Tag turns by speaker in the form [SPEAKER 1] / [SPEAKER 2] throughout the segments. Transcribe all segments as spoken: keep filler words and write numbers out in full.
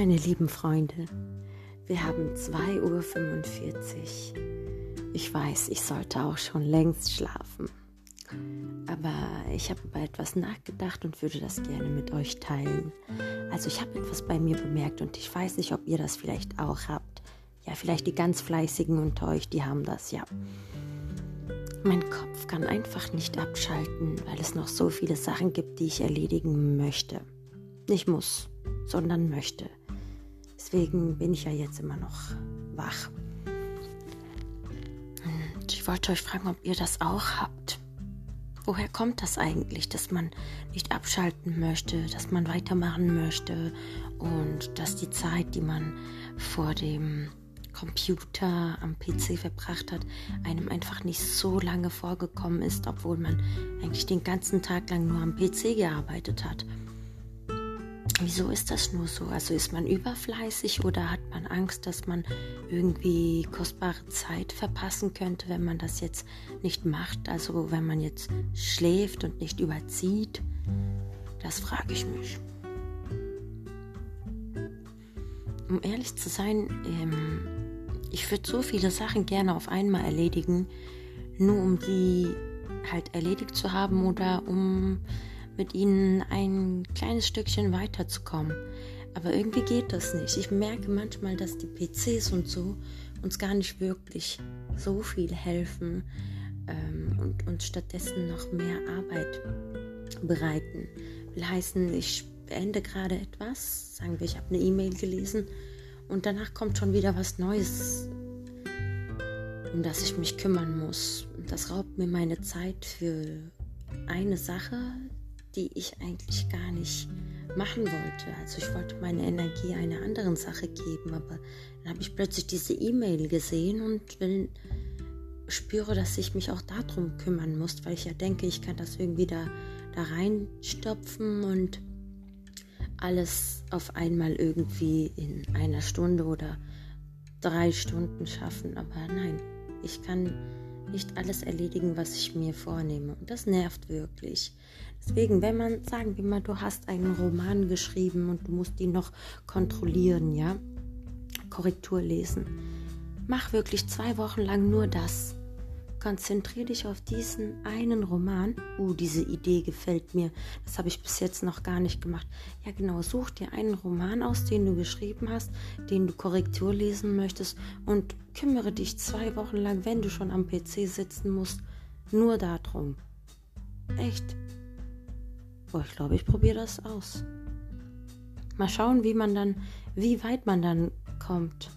[SPEAKER 1] meine lieben Freunde, wir haben zwei Uhr fünfundvierzig. Ich weiß, ich sollte auch schon längst schlafen. Aber ich habe über etwas nachgedacht und würde das gerne mit euch teilen. Also ich habe etwas bei mir bemerkt und ich weiß nicht, ob ihr das vielleicht auch habt. Ja, vielleicht die ganz Fleißigen unter euch, die haben das, ja. Mein Kopf kann einfach nicht abschalten, weil es noch so viele Sachen gibt, die ich erledigen möchte. Nicht muss, sondern möchte. Deswegen bin ich ja jetzt immer noch wach. Und ich wollte euch fragen, ob ihr das auch habt. Woher kommt das eigentlich, dass man nicht abschalten möchte, dass man weitermachen möchte und dass die Zeit, die man vor dem Computer am P C verbracht hat, einem einfach nicht so lange vorgekommen ist, obwohl man eigentlich den ganzen Tag lang nur am P C gearbeitet hat. Wieso ist das nur so? Also ist man überfleißig oder hat man Angst, dass man irgendwie kostbare Zeit verpassen könnte, wenn man das jetzt nicht macht? Also wenn man jetzt schläft und nicht überzieht? Das frage ich mich. Um ehrlich zu sein, ähm, ich würde so viele Sachen gerne auf einmal erledigen, nur um die halt erledigt zu haben oder um mit ihnen ein kleines Stückchen weiterzukommen. Aber irgendwie geht das nicht. Ich merke manchmal, dass die P Cs und so uns gar nicht wirklich so viel helfen ähm, und uns stattdessen noch mehr Arbeit bereiten. Will heißen, ich beende gerade etwas, sagen wir, ich habe eine E-Mail gelesen und danach kommt schon wieder was Neues, um das ich mich kümmern muss. Und das raubt mir meine Zeit für eine Sache, die ich eigentlich gar nicht machen wollte. Also ich wollte meine Energie einer anderen Sache geben, aber dann habe ich plötzlich diese E-Mail gesehen und will, spüre, dass ich mich auch darum kümmern muss, weil ich ja denke, ich kann das irgendwie da, da reinstopfen und alles auf einmal irgendwie in einer Stunde oder drei Stunden schaffen. Aber nein, ich kann nicht alles erledigen, was ich mir vornehme. Und das nervt wirklich. Deswegen, wenn man, sagen wir mal, du hast einen Roman geschrieben und du musst ihn noch kontrollieren, ja, Korrektur lesen. Mach wirklich zwei Wochen lang nur das. Konzentriere dich auf diesen einen Roman. Uh, diese Idee gefällt mir. Das habe ich bis jetzt noch gar nicht gemacht. Ja genau, such dir einen Roman aus, den du geschrieben hast, den du Korrektur lesen möchtest und kümmere dich zwei Wochen lang, wenn du schon am P C sitzen musst, nur darum. Echt. Boah, ich glaube, ich probiere das aus. Mal schauen, wie man dann, wie weit man dann kommt.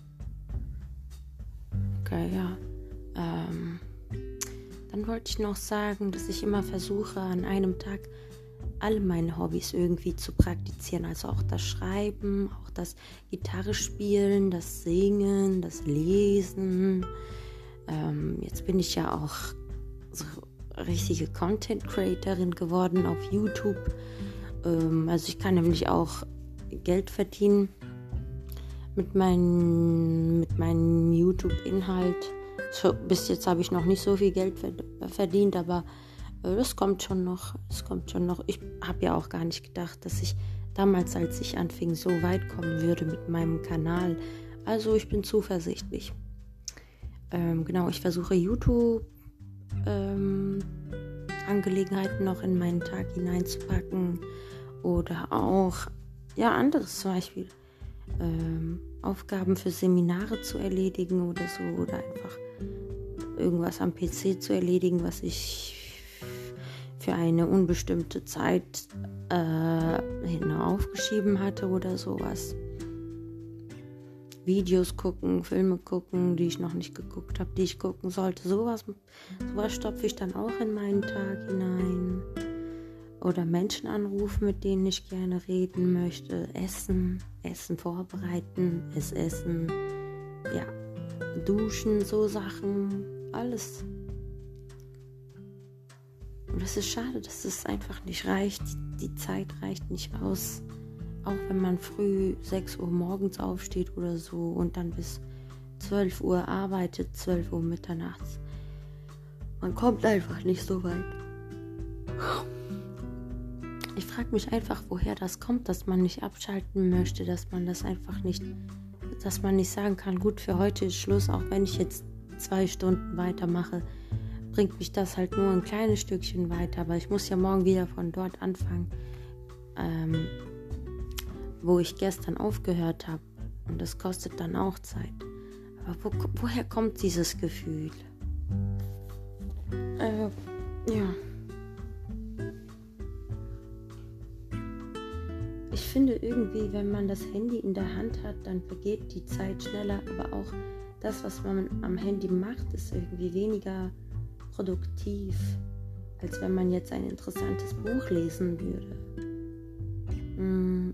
[SPEAKER 1] Okay, ja. Ähm... Dann wollte ich noch sagen, dass ich immer versuche, an einem Tag alle meine Hobbys irgendwie zu praktizieren. Also auch das Schreiben, auch das Gitarre spielen, das Singen, das Lesen. Ähm, jetzt bin ich ja auch so richtige Content-Creatorin geworden auf YouTube. Ähm, also ich kann nämlich auch Geld verdienen mit, mein, mit meinem YouTube-Inhalt. So, bis jetzt habe ich noch nicht so viel Geld verdient, aber äh, das kommt schon noch. Das kommt schon noch. Ich habe ja auch gar nicht gedacht, dass ich damals, als ich anfing, so weit kommen würde mit meinem Kanal. Also ich bin zuversichtlich. Ähm, genau, ich versuche YouTube ähm, Angelegenheiten noch in meinen Tag hineinzupacken oder auch ja anderes zum Beispiel. Ähm, Aufgaben für Seminare zu erledigen oder so oder einfach irgendwas am P C zu erledigen, was ich für eine unbestimmte Zeit äh, hin aufgeschrieben hatte oder sowas. Videos gucken, Filme gucken, die ich noch nicht geguckt habe, die ich gucken sollte. Sowas, sowas stopfe ich dann auch in meinen Tag hinein. Oder Menschen anrufen, mit denen ich gerne reden möchte. Essen, Essen vorbereiten, es essen, ja, duschen, so Sachen, alles. Und es ist schade, dass es einfach nicht reicht. Die Zeit reicht nicht aus. Auch wenn man früh sechs Uhr morgens aufsteht oder so und dann bis zwölf Uhr arbeitet, zwölf Uhr mitternachts. Man kommt einfach nicht so weit. ich frage mich einfach, woher das kommt, dass man nicht abschalten möchte, dass man das einfach nicht, dass man nicht sagen kann, gut, für heute ist Schluss, auch wenn ich jetzt zwei Stunden weitermache, bringt mich das halt nur ein kleines Stückchen weiter, aber ich muss ja morgen wieder von dort anfangen, ähm, wo ich gestern aufgehört habe. Und das kostet dann auch Zeit. Aber wo, woher kommt dieses Gefühl? Äh, ja. Ich finde irgendwie, wenn man das Handy in der Hand hat, dann vergeht die Zeit schneller, aber auch das, was man am Handy macht, ist irgendwie weniger produktiv, als wenn man jetzt ein interessantes Buch lesen würde. Hm.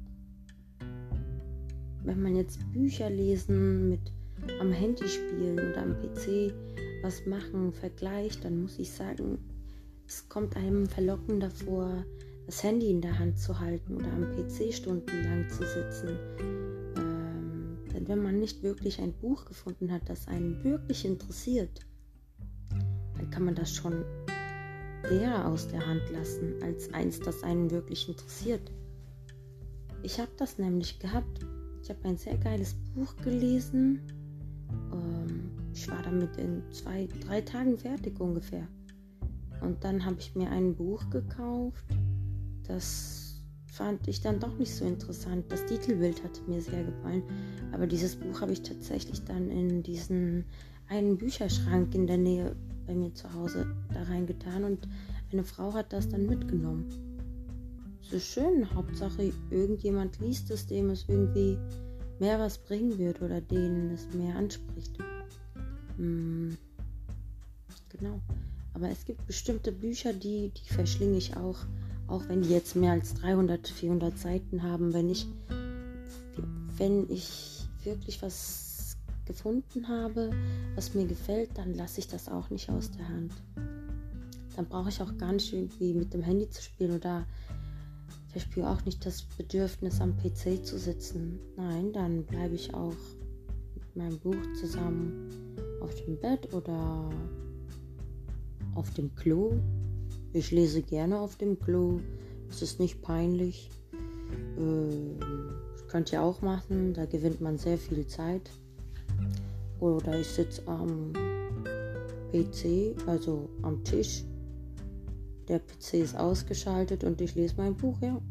[SPEAKER 1] Wenn man jetzt Bücher lesen, mit am Handy spielen oder am P C was machen, vergleicht, dann muss ich sagen, es kommt einem verlockender vor, das Handy in der Hand zu halten oder am P C stundenlang zu sitzen. Ähm, denn wenn man nicht wirklich ein Buch gefunden hat, das einen wirklich interessiert, dann kann man das schon eher aus der Hand lassen, als eins, das einen wirklich interessiert. Ich habe das nämlich gehabt. Ich habe ein sehr geiles Buch gelesen. Ähm, ich war damit in zwei, drei Tagen fertig ungefähr. Und dann habe ich mir ein Buch gekauft. Das fand ich dann doch nicht so interessant. Das Titelbild hatte mir sehr gefallen. Aber dieses Buch habe ich tatsächlich dann in diesen einen Bücherschrank in der Nähe bei mir zu Hause da reingetan. Und eine Frau hat das dann mitgenommen. Es ist schön, Hauptsache irgendjemand liest es, dem es irgendwie mehr was bringen wird oder denen es mehr anspricht. Hm, genau. Aber es gibt bestimmte Bücher, die, die verschlinge ich auch, auch wenn die jetzt mehr als dreihundert, vierhundert Seiten haben. Wenn ich, wenn ich wirklich was gefunden habe, was mir gefällt, dann lasse ich das auch nicht aus der Hand. Dann brauche ich auch gar nicht irgendwie mit dem Handy zu spielen oder ich verspüre auch nicht das Bedürfnis, am P C zu sitzen. Nein, dann bleibe ich auch mit meinem Buch zusammen auf dem Bett oder auf dem Klo. Ich lese gerne auf dem Klo. Es ist nicht peinlich. Äh, das könnt ihr auch machen. Da gewinnt man sehr viel Zeit. Oder ich sitze am P C, also am Tisch. Der P C ist ausgeschaltet und ich lese mein Buch, ja.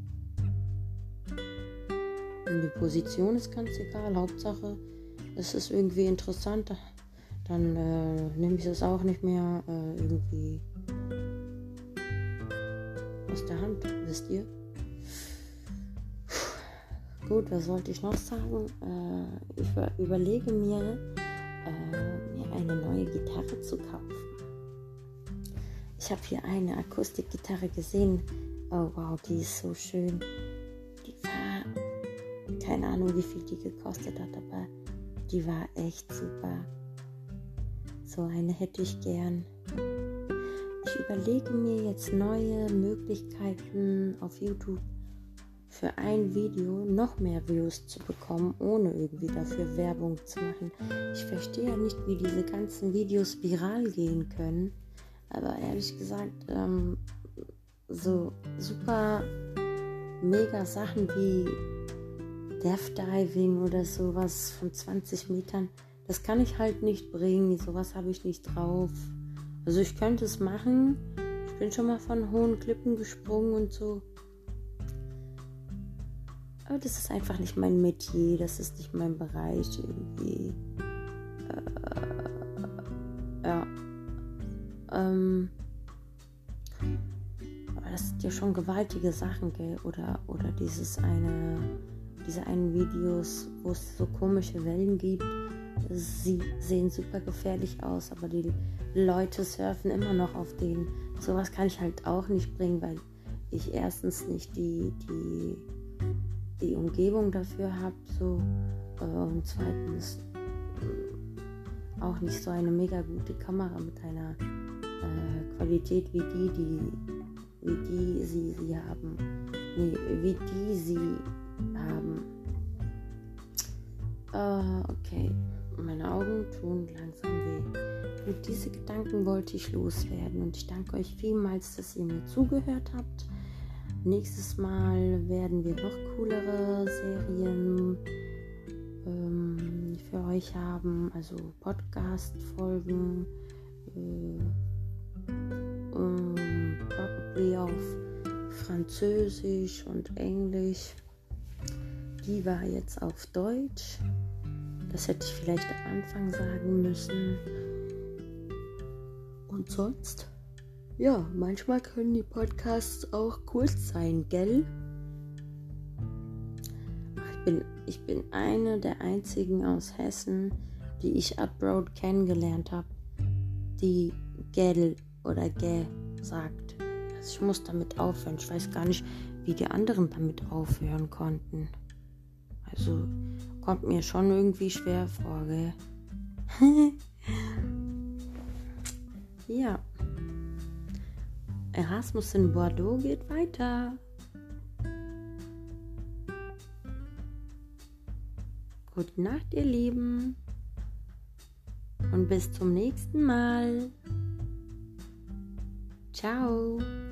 [SPEAKER 1] Und die Position ist ganz egal. Hauptsache, es ist irgendwie interessant. Dann äh, nehme ich es auch nicht mehr äh, irgendwie aus der Hand, wisst ihr? Gut, was wollte ich noch sagen? Äh, ich überlege mir, äh, mir eine neue Gitarre zu kaufen. Ich habe hier eine Akustikgitarre gesehen. Oh wow, die ist so schön. Die war, keine Ahnung wie viel die gekostet hat, aber die war echt super. So eine hätte ich gern. Ich überlege mir jetzt neue Möglichkeiten auf YouTube für ein Video noch mehr Views zu bekommen, ohne irgendwie dafür Werbung zu machen. Ich verstehe ja nicht, wie diese ganzen Videos viral gehen können. Aber ehrlich gesagt, ähm, so super mega Sachen wie Death Diving oder sowas von zwanzig Metern, das kann ich halt nicht bringen. Sowas habe ich nicht drauf. Also ich könnte es machen. Ich bin schon mal von hohen Klippen gesprungen und so. Aber das ist einfach nicht mein Metier. Das ist nicht mein Bereich irgendwie. Äh, ja. Ähm, aber das sind ja schon gewaltige Sachen, gell? Oder, oder dieses eine, diese einen Videos, wo es so komische Wellen gibt. Sie sehen super gefährlich aus, aber die Leute surfen immer noch auf denen. Sowas kann ich halt auch nicht bringen, weil ich erstens nicht die, die, die Umgebung dafür habe, so, äh, und zweitens äh, auch nicht so eine mega gute Kamera mit einer äh, Qualität wie die, die, wie die sie, sie haben. Nee, wie die sie haben. Äh, okay. Meine Augen tun langsam weh. Und diese Gedanken wollte ich loswerden. Und ich danke euch vielmals, dass ihr mir zugehört habt. nächstes Mal werden wir noch coolere Serien ähm, für euch haben, also Podcast-Folgen, äh, ähm, probably auf Französisch und Englisch. Die war jetzt auf Deutsch. Das hätte ich vielleicht am Anfang sagen müssen. Und sonst? Ja, manchmal können die Podcasts auch kurz sein, gell? Ich bin, ich bin eine der einzigen aus Hessen, die ich abroad kennengelernt habe, die gell oder gä sagt. Also ich muss damit aufhören. Ich weiß gar nicht, wie die anderen damit aufhören konnten. Also kommt mir schon irgendwie schwer vor, gell? Ja. Erasmus in Bordeaux geht weiter. Gute Nacht, ihr Lieben. Und bis zum nächsten Mal. Ciao.